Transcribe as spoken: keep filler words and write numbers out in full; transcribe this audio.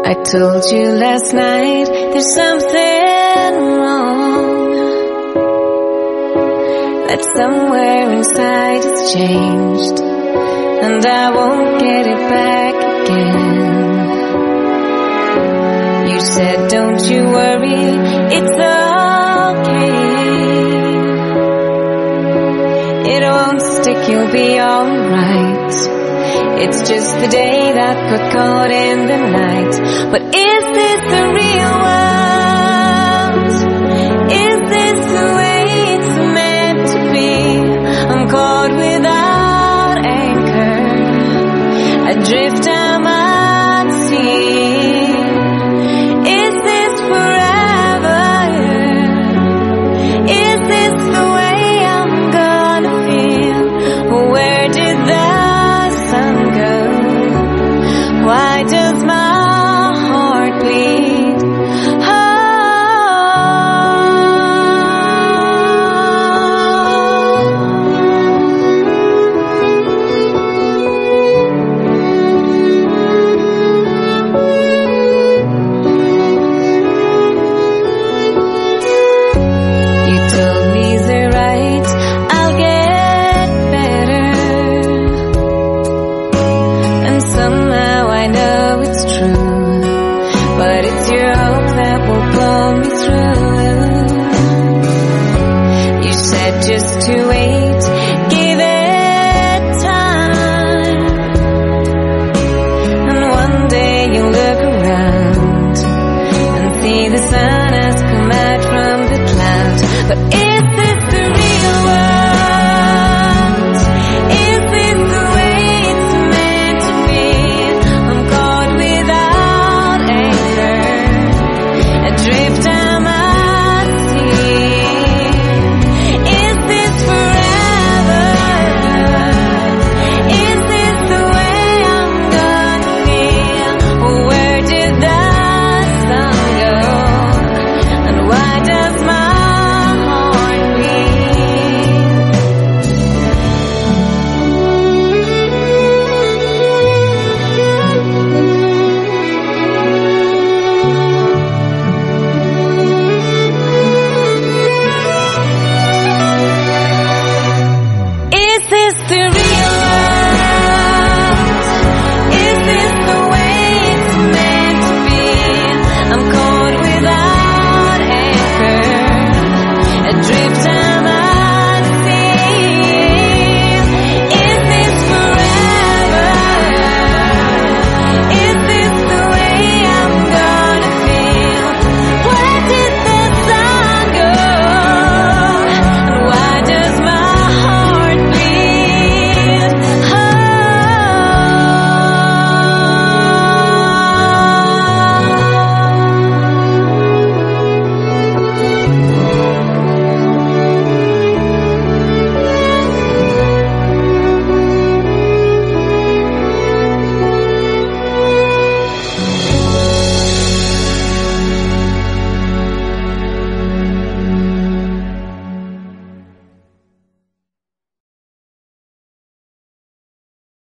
I told you last night there's something wrong, that somewhere inside it's changed, and I won't get it back again. You said don't you worry, it's okay, it won't stick, you'll be alright. It's just the day that got caught in the night. But is this the real world? Is this the way it's meant to be? I'm caught without anchor, adrift I'm at sea. Is this forever? Is this the way I'm gonna feel? Where did the why does my heart bleed? Oh. You told me the right, I'll get better, and somehow I know it's true, but it's your hope that will pull me through. You said just to wait, give it time, and one day you'll look around and see the sun has come out from the clouds. But